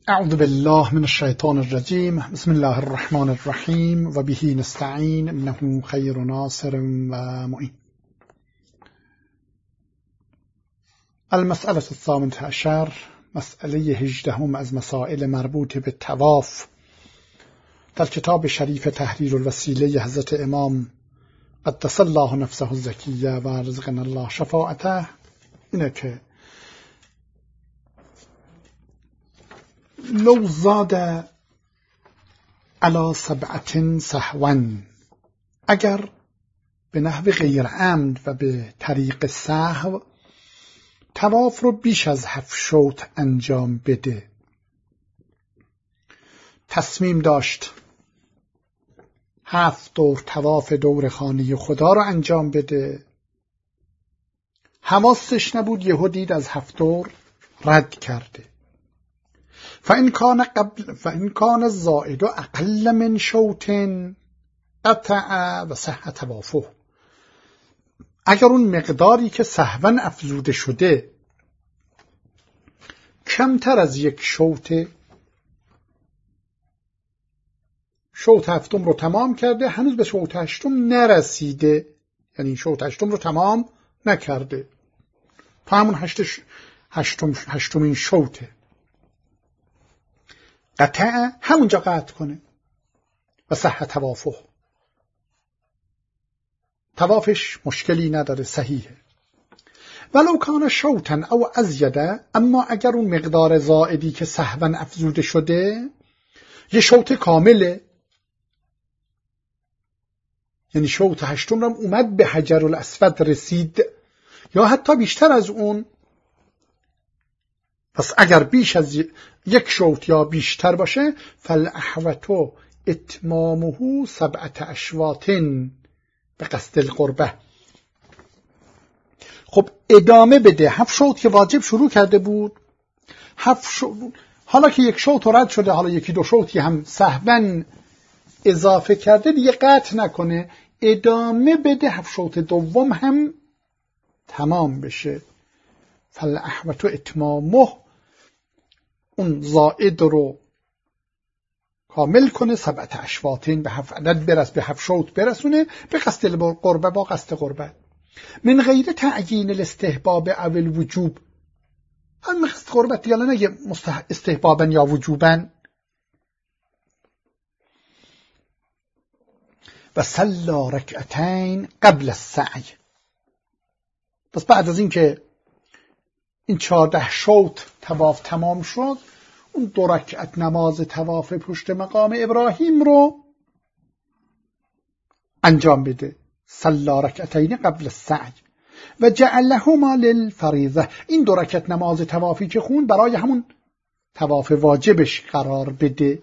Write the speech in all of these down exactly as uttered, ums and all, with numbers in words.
اعوذ بالله من الشیطان الرجیم. بسم الله الرحمن الرحیم و به نستعین انه خیر ناصر و معین. المسئله الثامنة عشر، مسئله هجدهم از مسائل مربوط به طواف در کتاب شریف تحریر الوسیله حضرت امام قدس الله نفسه الزکیه و رزقنا الله شفاعته اینه که لو زاد علی سبعة سهوا، اگر به نحو غیر عمد و به طریق سهو طواف رو بیش از هفت شوط انجام بده، تصمیم داشت هفت دور طواف دور خانه خدا رو انجام بده، حواسش نبود، یهو دید از هفت دور رد کرده. فإن كان قبل فإن كان الزائد اقل من شوط قطع و صح طوافه، اگر اون مقداری که سهوا افزوده شده کمتر از یک شوط، شوط هفتم رو تمام کرده هنوز به شوط هشتم نرسیده، یعنی شوط هشتم رو تمام نکرده، تا همون هشتش هشتم هشتمین شوطه، قطع همونجا قطع کنه و صح طوافه، طوافش مشکلی نداره، صحیحه. ولو کان شوطا او ازیده، اما اگر اون مقدار زائدی که سهوا افزوده شده یه شوط کامله، یعنی شوط هشتم رو اومد به حجر الاسود رسید یا حتی بیشتر از اون، پس اگر بیش از یک شوط یا بیشتر باشه فالاحوط اتمامه سبعة اشواط به قصد القربه، خب ادامه بده. هفت شوط که واجب شروع کرده بود، هفت شوط حالا که یک شوط رد شده، حالا یکی دو شوطی هم سهوا اضافه کرده، دیگه قطع نکنه، ادامه بده، هفت شوط دوم هم تمام بشه. فالاحوط اتمامه، اون زائد رو کامل کنه، سبعة اشواطین به هفت عدد برس، به هفت شوط برسونه، به قصد قربه، با قصد قربه، من غیر تعیین الاستحباب او الوجوب، هم قصد قربت یالا نگه استحبابا یا وجوبا. و صلی رکعتین قبل السعی، پس بعد از این که این چهارده شوط طواف تمام شد، اون دو رکعت نماز طواف پشت مقام ابراهیم رو انجام بده، صلی رکعتین قبل السعی و جعلهما للفریضه، این دو رکعت نماز طوافی که خون برای همون طواف واجبش قرار بده،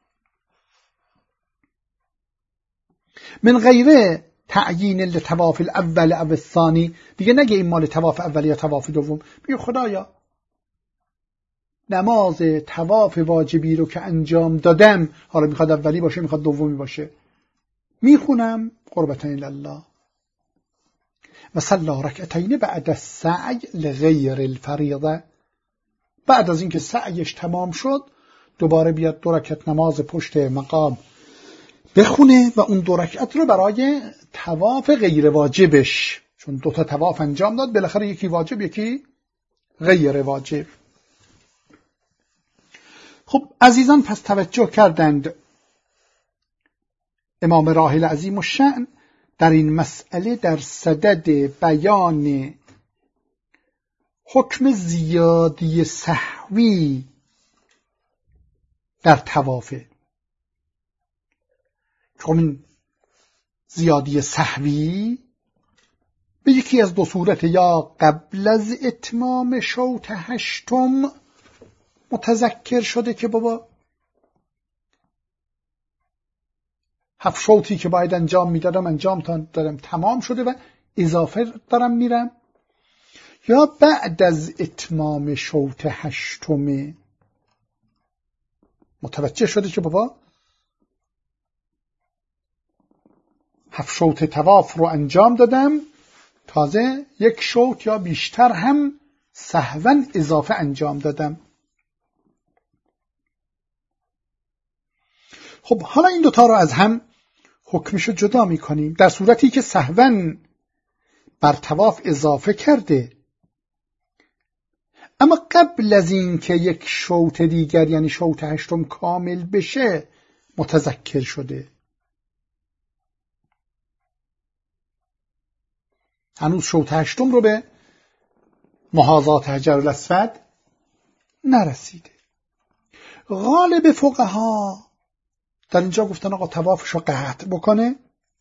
من غیر تعیین لطواف الاول او الثانی، دیگه نگه این مال طواف اول یا طواف دوم، بگه خدایا نماز طواف واجبی رو که انجام دادم، حالا میخواد اولی باشه میخواد دومی باشه، میخونم قربتین الله. و صلی رکعتین بعد السعی لغیر الفریضه، بعد از اینکه سعیش تمام شد دوباره بیاد دو رکعت نماز پشت مقام بخونه و اون دو رکعت رو برای طواف غیر واجبش، چون دو تا طواف انجام داد، بالاخره یکی واجب یکی غیر واجب. خب عزیزان، پس توجه کردند امام راحل عظیم الشأن در این مسئله در صدد بیان حکم زیادی سهوی در طوافه. خب این زیادی سهوی به یکی از دو صورت، یا قبل از اتمام شوط هشتم متذکر شده که بابا هفت شوطی که باید انجام میدادم انجام دادم تمام شده و اضافه دارم میرم، یا بعد از اتمام شوط هشتم متوجه شده که بابا هفت شوط طواف رو انجام دادم، تازه یک شوط یا بیشتر هم سهوا اضافه انجام دادم. خب حالا این دوتا رو از هم حکمشو جدا میکنیم. در صورتی که سهواً بر طواف اضافه کرده اما قبل از این که یک شوط دیگر یعنی شوط هشتم کامل بشه متذکر شده، هنوز شوط هشتم رو به محاذات حجر الاسود نرسیده. غالب فقها در اینجا گفتن آقا طوافش رو قطع بکنه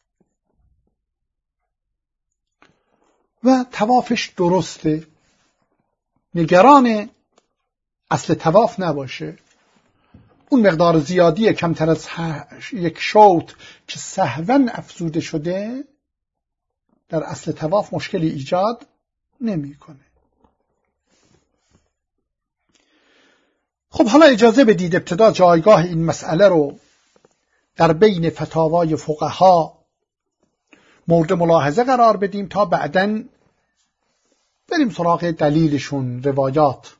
و طوافش درسته، نگران اصل طواف نباشه. اون مقدار زیادی کمتر از یک شوط که سهواً افزوده شده در اصل طواف مشکلی ایجاد نمیکنه. خب حالا اجازه بدید ابتدا جایگاه این مسئله رو در بین فتاوای فقها مورد ملاحظه قرار بدیم تا بعداً بریم سراغ دلیلشون، روایات.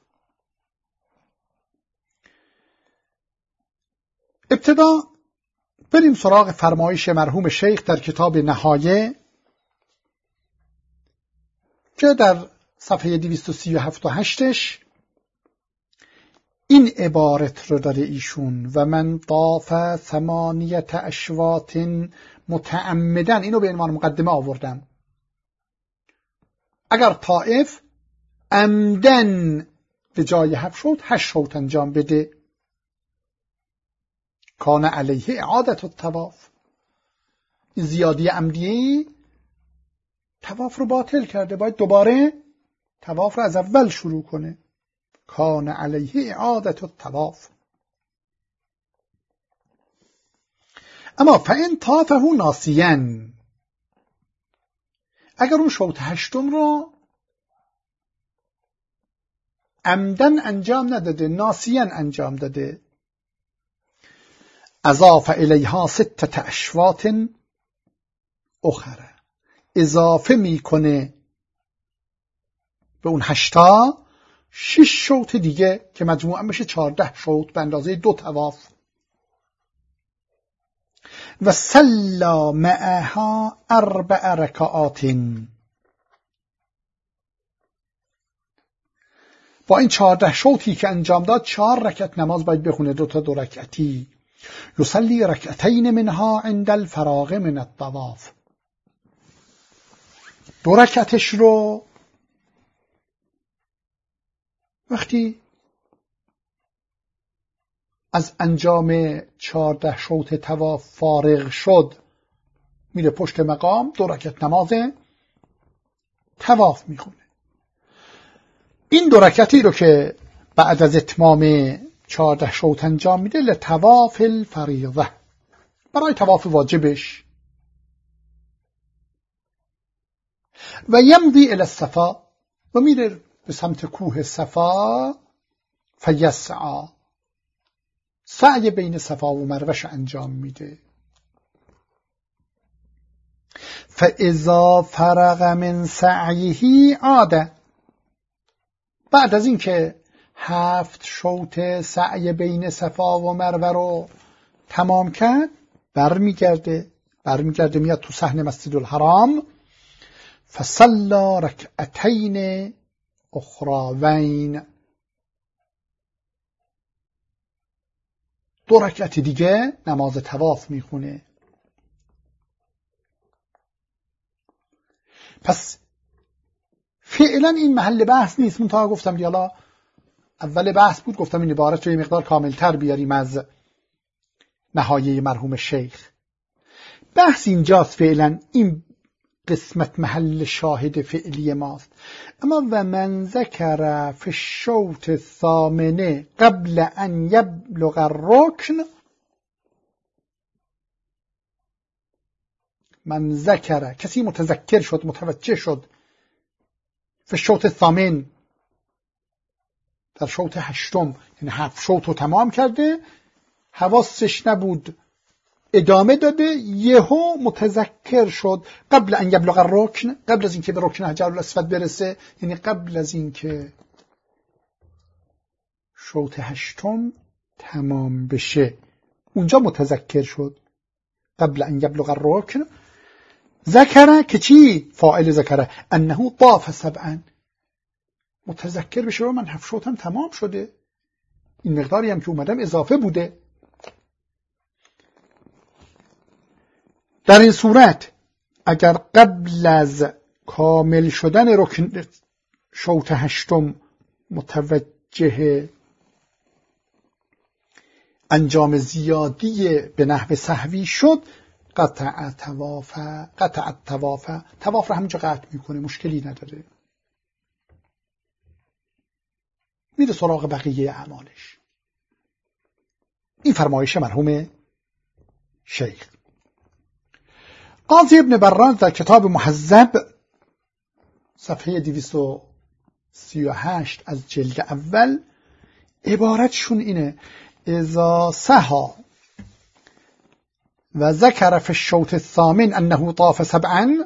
ابتدا بریم سراغ فرمایش مرحوم شیخ در کتاب نهایه که در صفحه دویست و سی و هفت و هشتش این عبارت رو داره ایشون: و من طاف ثمانیت اشواط متعمدن. اینو به عنوان مقدمه آوردم. اگر طائف عمدن به جای هفت شوط هشت شوط انجام بده کان علیه اعادت الطواف، این زیادی عمدی طواف رو باطل کرده، باید دوباره طواف رو از اول شروع کنه. کان علیه اعادت الطواف. اما فإن طافه ناسیاً، اگر اون شوط هشتم رو عمدن انجام نداده، ناسیاً انجام داده، اضاف الیها ستة اشواط اخرى، اضافه میکنه به اون هشتا شش شوط دیگه که مجموعاً بشه چهارده شوط به اندازه دو طواف. و صلی معها اربع رکعات، با این چهارده شوطی که انجام داد چهار رکعت نماز باید بخونه، دو تا دو رکعتی. یصلی رکعتین منها عند الفراغ من الطواف، دو رکعتش رو وقتی از انجام چهارده شوط طواف فارغ شد میره پشت مقام، دو رکعت نماز طواف میخونه. این دو رکعتی رو که بعد از اتمام چهارده شوط انجام میده لطواف الفریضه، برای طواف واجبش. و یمضی الی الصفا، و میره به سمت کوه صفا. فیسعی، سعی بین صفا و مروه انجام میده. فاذا فرغ من سعیه عاد، بعد از این که هفت شوط سعی بین صفا و مروه رو تمام کرد برمیگرده برمیگرده میاد تو صحن مسجد الحرام. فصلی رکعتین اخراوین، دو رکعت دیگه نماز طواف میخونه. پس فعلا این محل بحث نیست. من تا گفتم دیالا اول بحث بود، گفتم این عبارت رو یه مقدار کاملتر بیاریم از نهایه مرحوم شیخ. بحث اینجاست، فعلا این قسمت محل شاهد فعلی ماست. اما و من ذکر فی الشوط الثامنه قبل ان یبلغ الرکن، من ذکر، کسی متذکر شد، متوجه شد، فی الشوط الثامن، در شوط هشتم، یعنی هفت شوط رو تمام کرده، حواسش نبود ادامه داده، یهو متذکر شد قبل ان یبلغ الرکن، قبل از اینکه به رکن حجر الاسود برسه، یعنی قبل از اینکه شوط هشتم تمام بشه اونجا متذکر شد. قبل ان یبلغ الرکن ذکره که چی؟ فاعل ذکره انه طاف سبعا، متذکر بشه من هفت شوطم تمام شده، این مقداری هم که اومدم اضافه بوده. در این صورت اگر قبل از کامل شدن رکن شوط هشتم متوجه انجام زیادی به نحو سهوی شد، قطع طواف قطع طواف طواف رو همینجا قطع میکنه، مشکلی نداره، میره سراغ بقیه اعمالش. این فرمایش مرحوم شیخ. قاضی ابن براز در کتاب محذب صفحه دویست و سی و هشت از جلد اول عبارتشون اینه: اذا سها و ذکر فی الشوط الثامن انه طاف سبعا،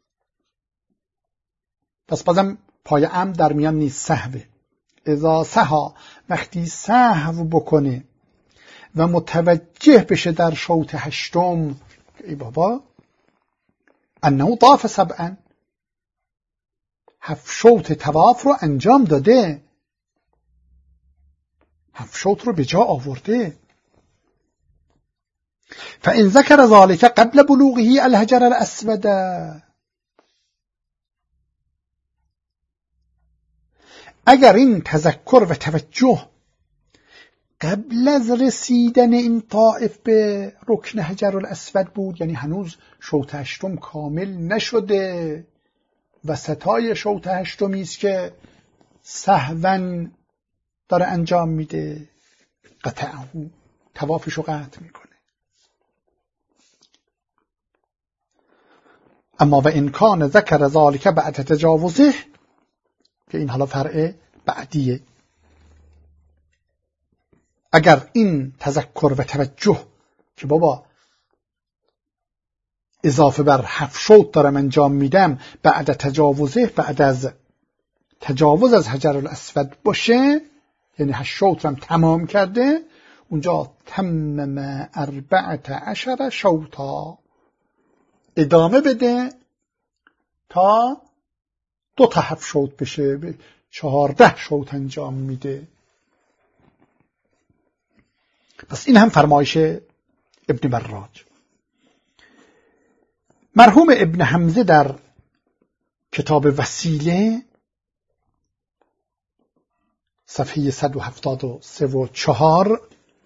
پس بازم پای ام در میان نیست، سهوه. اذا سها وقتی سهو بکنه و متوجه بشه در شوط هشتم ای بابا انه طاف سبعا، هفت شوط طواف رو انجام داده، هفت شوط رو به جا آورده. فإن ذکر ذلك قبل بلوغه الحجر الاسود، اگر این تذکر و توجه قبل از رسیدن این طائف به رکن حجر الاسود بود، یعنی هنوز شوط هشتم کامل نشده و ستای شوط هشتمی است که سهوا داره انجام میده، قطعه طوافش رو قطع میکنه. اما و ان کان ذکر ذلك بعد تجاوزه، که این حالا فرع بعدیه، اگر این تذکر و توجه که بابا اضافه بر هفت شوط دارم انجام میدم بعد تجاوزه، بعد از تجاوز از حجر الاسود باشه، یعنی هشت شوط رم تمام کرده، اونجا تمم اربعت عشر شوطا، ادامه بده تا دو تا هفت شوط بشه، به چهارده شوط انجام میده. پس این هم فرمایش ابن براج. مرحوم ابن حمزه در کتاب وسیله صفحه صد و هفتاد و سه و چهار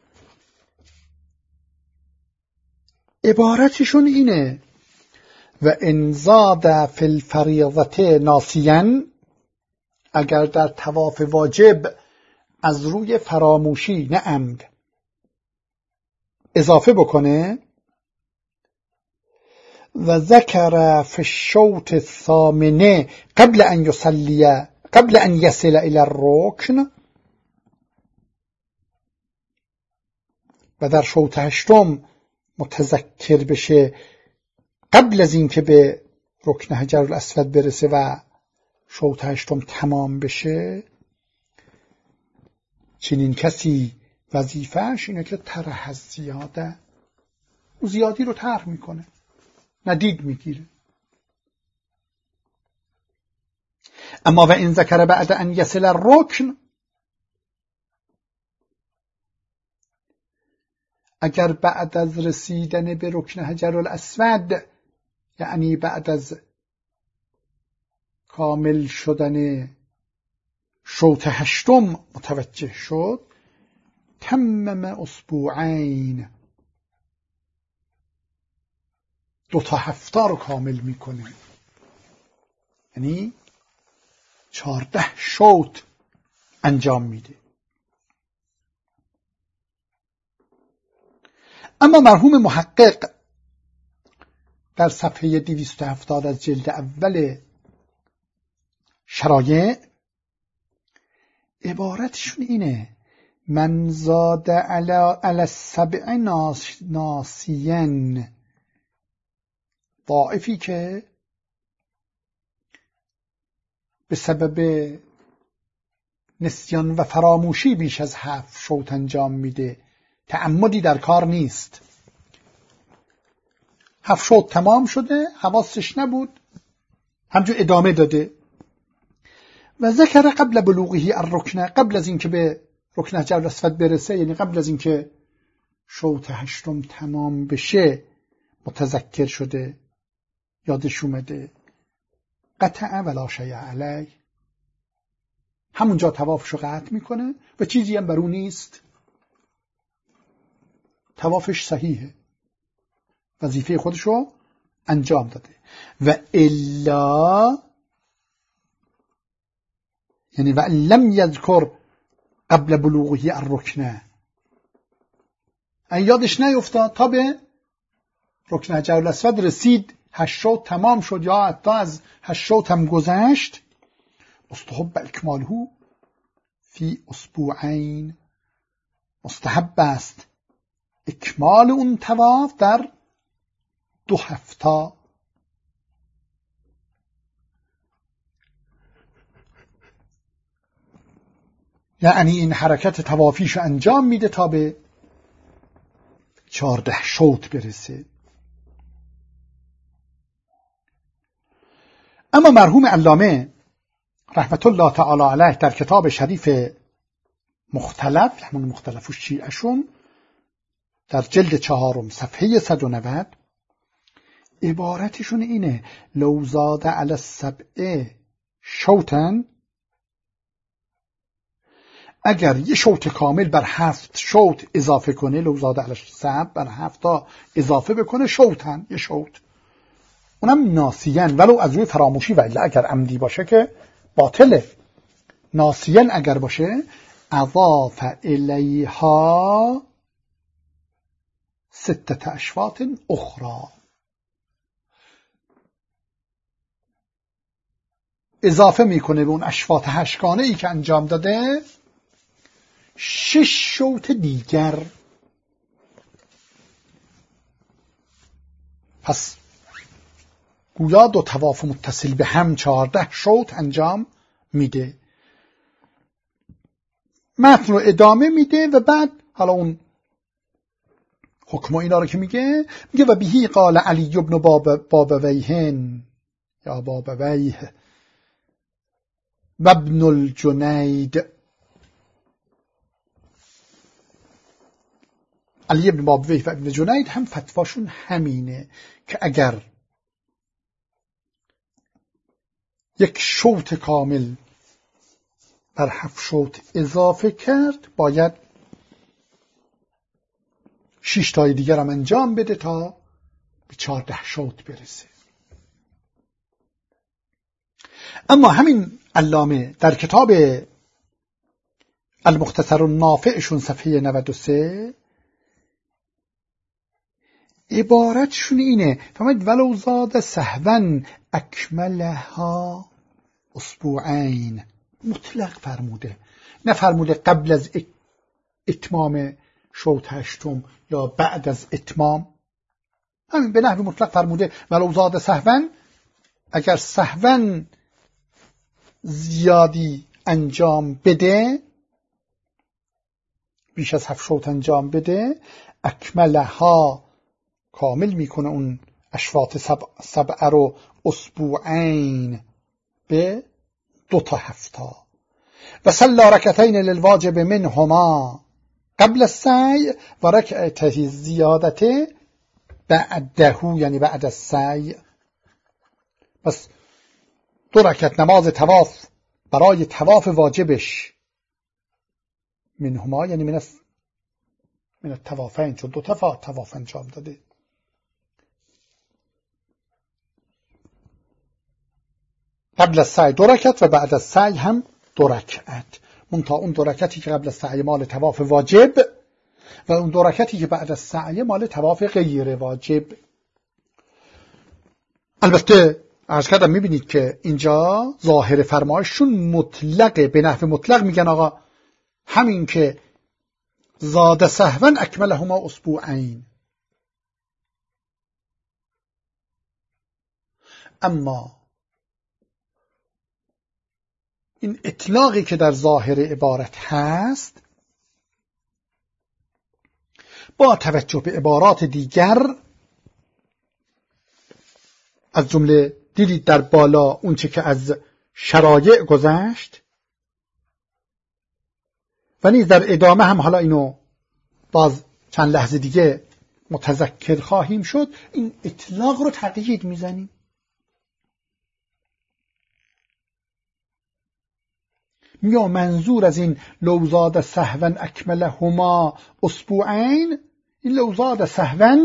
عبارتشون اینه: و ان زاد فی الفریضه ناسیا، اگر در طواف واجب از روی فراموشی نه عمد اضافه بکنه، و ذکر فی الشوط الثامنه قبل ان یصلی قبل ان یصل الى الرکن، و در شوط هشتم متذکر بشه قبل از این که به رکن حجر الاسود برسه و شوط هشتم تمام بشه، چنین کسی وظیفه‌اش اینه که طرح از زیاده، او زیادی رو طرح میکنه، ندید میگیره. اما و این ذکر بعد ان یصل الرکن، اگر بعد از رسیدن به رکن حجر الاسود، یعنی بعد از کامل شدن شوط هشتم متوجه شد، تمم اسبوعین، دو تا هفته رو کامل میکنه، یعنی چهارده شوط انجام میده. اما مرحوم محقق در صفحه دویست و هفتاد از جلد اول شرایع عبارتشون اینه: من زاد علی السبع ناسین، ضعیفی که به سبب نسیان و فراموشی بیش از هفت شوط انجام میده، تعمدی در کار نیست. هفت شوط تمام شده، حواسش نبود، همجور ادامه داده. و ذکر قبل بلوغه الرکن، قبل از اینکه به رکن حجر الاسود برسه، یعنی قبل از اینکه شوط هشتم تمام بشه متذکر شده، یادش اومده. قطع ولا شیء علیه، همونجا طوافشو قطع میکنه و چیزی هم بر اون نیست، طوافش صحیحه، وظیفه خودشو انجام داده. و الا، یعنی و لم یذکر قبل بلوغه الرکن، این یادش نیفتاد تا به رکن حجر الاسود رسید، هشت شوط تمام شد یا حتی از هشت شوط هم گذشت، مستحب اکماله فی اسبوعین، مستحب است اکمال اون طواف در دو هفته. یعنی این حرکت طوافیشو انجام میده تا به چهارده شوط برسه. اما مرحوم علامه رحمت الله تعالی علیه در کتاب شریف مختلف، همون مختلف و شیعشون، در جلد چهارم صفحه صد و نود عبارتشون اینه: لو زاد علی السبع شوطا، اگر یه شوط کامل بر هفت شوط اضافه کنه، لو زاد علی السبع، بر هفت تا اضافه بکنه، شوطا، یه شوط، اونم ناسیان، ولو از روی فراموشی، و الا اگر عمدی باشه که باطله. ناسیان اگر باشه، اضاف الیها ستت اشواط اخرى، اضافه میکنه به اون اشواط هشتگانه ای که انجام داده شش شوط دیگر. پس گویا دو طواف متصل به هم چهارده شوط انجام میده. متن رو ادامه میده و بعد حالا اون حکم و اینا رو که میگه، میگه و بهی قال علی ابن بابویهن یا بابویه و ابن الجنید، علی ابن بابویه و ابن جنید هم فتواشون همینه که اگر یک شوط کامل بر هفت شوط اضافه کرد، باید شش تای دیگر هم انجام بده تا به چهارده شوط برسه. اما همین علامه در کتاب المختصر النافعشون صفحه نود و سه عبارتشون اینه، فهمید ولو زاد سهوا اکملها اسبوعین، مطلق فرموده، نه فرموده قبل از اتمام شوط هشتم یا بعد از اتمام، همین به نحو مطلق فرموده ولو زاد سهوا، اگر سهوا زیادی انجام بده، بیش از هفت شوط انجام بده، اکملها، کامل میکنه اون اشواط سبع, سبع رو، اسبوعین، به دو تا هفته. و صلی رکعتین للواجب منهما قبل السعی و رکعته زیادته بعده، یعنی بعد السعی. پس دو رکعت نماز طواف برای طواف واجبش، منهما یعنی من من الطوافین، چون دو تا طواف انجام داده، قبل از سعی دو رکعت و بعد از سعی هم دو رکعت. منتها اون دو رکعتی که قبل از سعی مال طواف واجب و اون دو رکعتی که بعد از سعی مال طواف غیر واجب. البته عرض کردم میبینید که اینجا ظاهر فرمایششون مطلقه، به نحو مطلق میگن آقا همین که زاد سهوا اکملهما اسبوعین. اما این اطلاقی که در ظاهر عبارت هست با توجه به عبارات دیگر از جمله دیدید در بالا اونچه که از شرایع گذشت و نیز در ادامه هم حالا اینو باز چند لحظه دیگه متذکر خواهیم شد. این اطلاق رو تقیید میزنیم. یا منظور از این لوزاد سهوا اکملهما اسبوعین، این لوزاد سهوا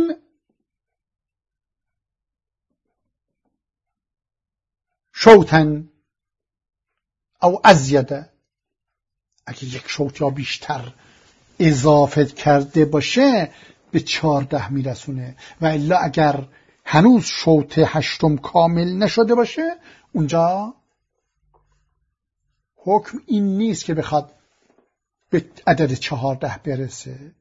شوطن او ازیده، اگه یک شوط یا بیشتر اضافه کرده باشه به چهارده میرسونه و الا اگر هنوز شوط هشتم کامل نشده باشه اونجا حکم این نیست که بخواد به عدد چهارده برسه.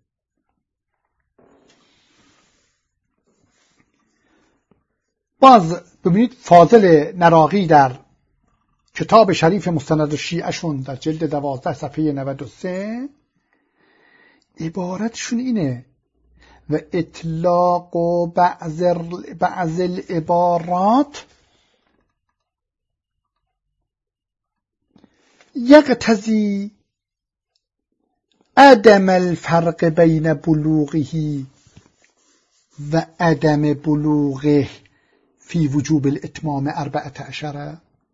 باز ببینید فاضل نراقی در کتاب شریف مستند شیعشون در جلد دوازده صفحه نود و سه عبارتشون اینه: و اطلاق و بعض بعض العبارات یقتضی عدم الفرق بین بلوغه و عدم بلوغه فی وجوب الاتمام اربعة عشر.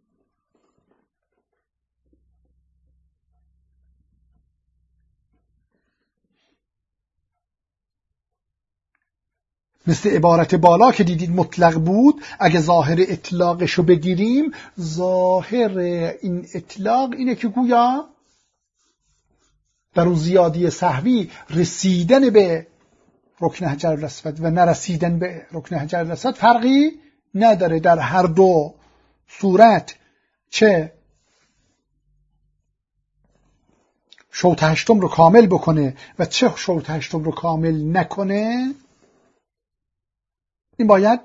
مثل عبارت بالا که دیدید مطلق بود، اگه ظاهر اطلاقشو بگیریم ظاهر این اطلاق اینه که گویا در اون زیادی سهوی رسیدن به رکن حجر الاسود و نرسیدن به رکن حجر الاسود فرقی نداره. در هر دو صورت چه شوط هشتم رو کامل بکنه و چه شوط هشتم رو کامل نکنه، این باید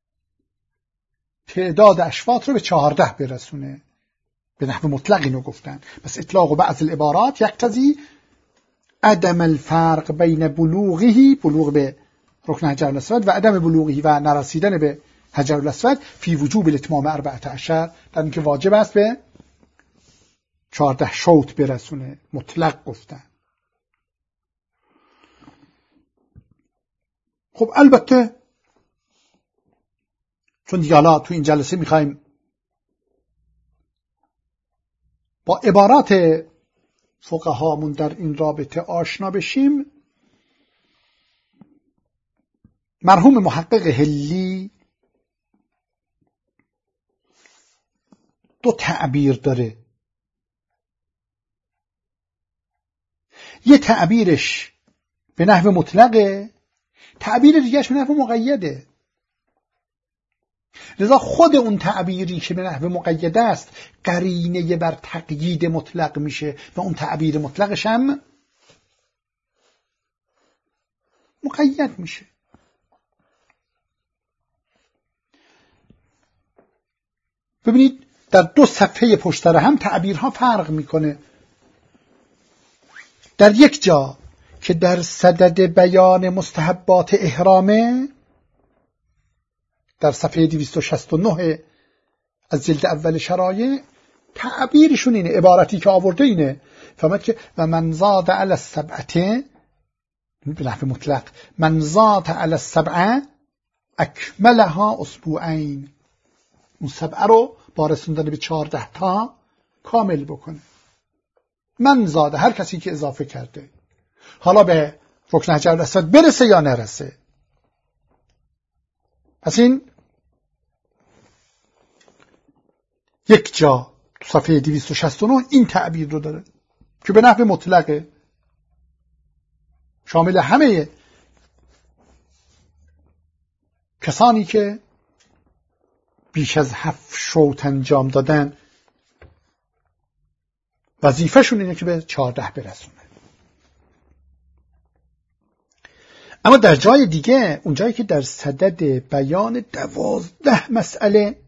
تعداد اشواط رو به چهارده برسونه. به نحو مطلق اینو گفتن. پس اطلاق و بعض العبارات یقتضی عدم الفرق بین بلوغه، بلوغ به رکن حجر الاسود، و عدم بلوغه و نرسیدن به حجر الاسود فی وجوب الاتمام اربعة عشر، در اینکه واجب است به چهارده شوط برسونه. مطلق گفتن. خب البته چون دیگه حالا تو این جلسه میخوایم با عبارات فقهامون در این رابطه آشنا بشیم، مرحوم محقق حلی دو تعبیر داره. یه تعبیرش به نحو مطلقه، تعبیر دیگهش به نحو مقیده. لذا خود اون تعبیری که به نحو مقیده است قرینه بر تقیید مطلق میشه و اون تعبیر مطلقش هم مقید میشه. ببینید در دو صفحه پشت سر هم تعبیرها فرق میکنه. در یک جا که در صدد بیان مستحبات احرامه، در صفحه دویست و شصت و نه از جلد اول شرایع، تعبیرشون اینه، عبارتی که آورده اینه، فهمت که و من زاد علی السبعه، به نحو مطلق، من زاد علی السبعه اکملها اسبوعین، اون سبعه رو با رسوندن به چهارده تا کامل بکنه. من زاده، هر کسی که اضافه کرده، حالا به رکن حجر الاسود برسه یا نرسه. پس این یک جا صفحه دویست و شصت و نه این تعبیر رو داره که به نحو مطلقه، شامل همه کسانی که بیش از هفت شوط انجام دادن وظیفه‌شون اینه که به چهارده برسونه. اما در جای دیگه، اون جایی که در صدد بیان دوازده مسئله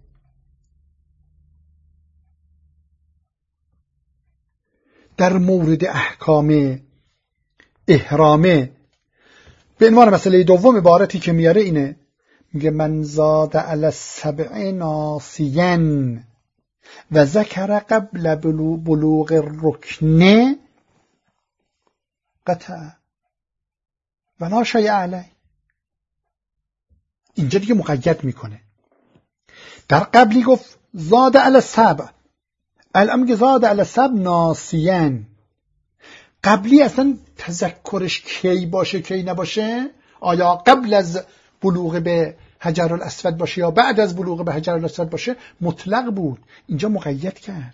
در مورد احکام احرامه به عنوان مسئله دوم عبارتی که میاره اینه، میگه من زاد علی السبع ناسیا و ذکر قبل بلوغ الرکن قطع ولا شیء علیه. اینجا دیگه مقید میکنه. در قبلی گفت زاد علی السبع، الان میگه زاد علی السبع ناسیا. قبلی اصلا تذکرش کی باشه کی نباشه، آیا قبل از بلوغ به حجر الاسود باشه یا بعد از بلوغ به حجر الاسود باشه، مطلق بود. اینجا مقید کرد،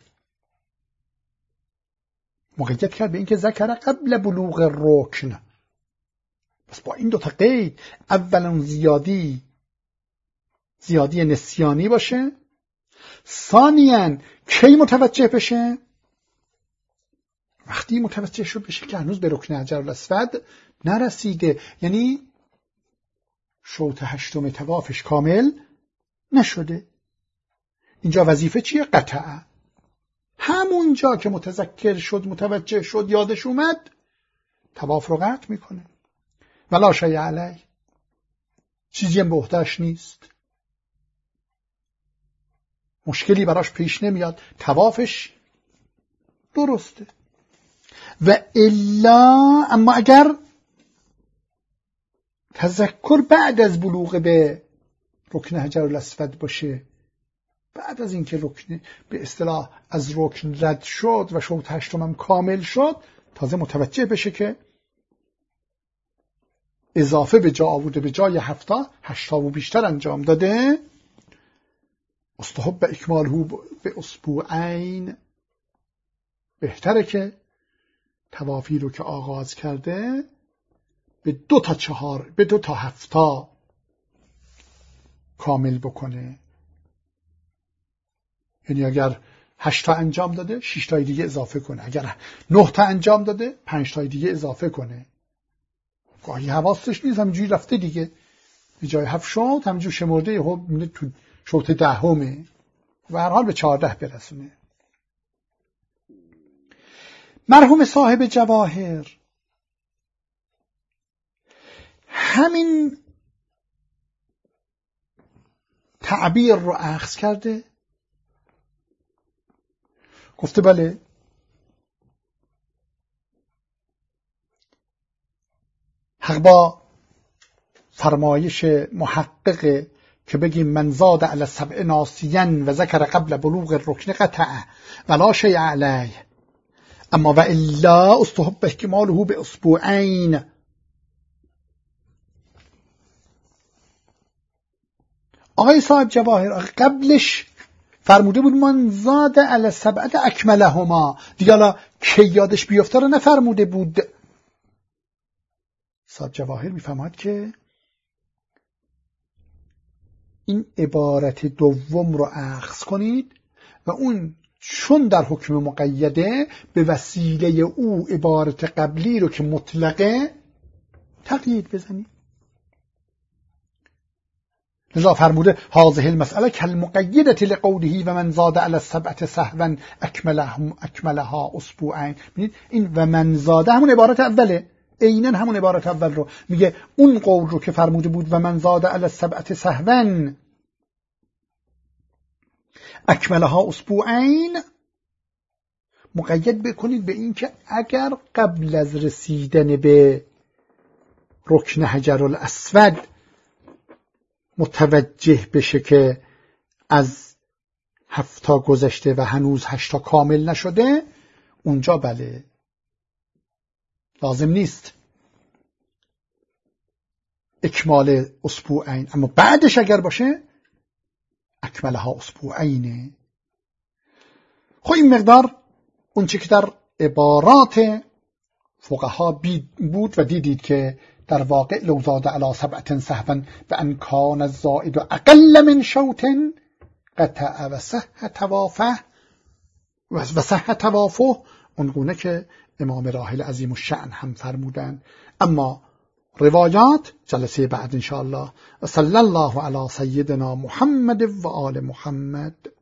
مقید کرد به اینکه ذکر قبل بلوغ الرکن. بس با این دو تا قید، اولا زیادی زیادی نسیانی باشه، ثانیاً کی متوجه بشه؟ وقتی متوجه شد بشه که هنوز به رکن حجر الاسود نرسیده، یعنی شوط هشتم طوافش کامل نشده. اینجا وظیفه چیه؟ قطع. همون جا که متذکر شد، متوجه شد، یادش اومد، طواف رو قطع میکنه. ولا شیء علیه، چیزی هم به عهده‌اش نیست، مشکلی براش پیش نمیاد، طوافش درسته. و الا، اما اگر تذکر بعد از بلوغ به رکن حجر الاسود باشه، بعد از اینکه رکن به اصطلاح از رکن رد شد و شوط هشتم هم کامل شد، تازه متوجه بشه که اضافه به جا آورده، به جای هفتا هشتا و بیشتر انجام داده، استحب اکماله به اسبوعین، بهتره که طوافی رو که آغاز کرده به دو تا چهار به دو تا هفتا کامل بکنه. یعنی اگر هشت تا انجام داده، شش تای دیگه اضافه کنه. اگر نه تا انجام داده، پنج تای دیگه اضافه کنه. گاهی حواسش نیست، همینجوری رفته دیگه، به جای هفت شوط همینجور شمرده، خب تو شوط دهمه و هر حال به چهارده برسونه. مرحوم صاحب جواهر همین تعبیر رو اخذ کرده، گفته بله حق با فرمایش محقق که بگیم من زاد علی السبع ناسیا و ذکر قبل بلوغ الرکن قطع ولا شیء علیه، اما و الا استحب احتماله به اسبوعین. آقای صاحب جواهر قبلش فرموده بود من زاد علی السبع اکملهما، دیگه حالا که یادش بیفته رو نفرموده بود. صاحب جواهر میفهمد که این عبارت دوم رو اخذ کنید و اون چون در حکم مقیده به وسیله او عبارت قبلی رو که مطلقه تقیید بزنید. لذا فرموده هذه المسأله کالمقیدة لقوله و من زاد علی السبعة سهوا اکملهم اکملها اسبوعین. ببینید این و من زاده همون عبارت اوله، عیناً همون عبارت اول رو میگه. اون قول رو که فرموده بود و من زاد علی السبعة سهوا اکملها اسبوعین، مقید بکنید به این که اگر قبل از رسیدن به رکن حجر الاسود متوجه بشه که از هفتا گذشته و هنوز هشتا کامل نشده، اونجا بله لازم نیست اکمال اسبوعین، اما بعدش اگر باشه اکملها اسبوعینه. خب این مقدار اون چه که در عبارات فقها بود و دیدید که در واقع لو زاد علی سبعة سهوا بأن کان الزائد اقل من شوط قطع و صح توافه و صح توافه، اونگونه که امام راحل عظیم الشأن هم فرمودن. اما روایات جلسه بعد انشاءالله. و صلی الله علی سیدنا محمد و آل محمد.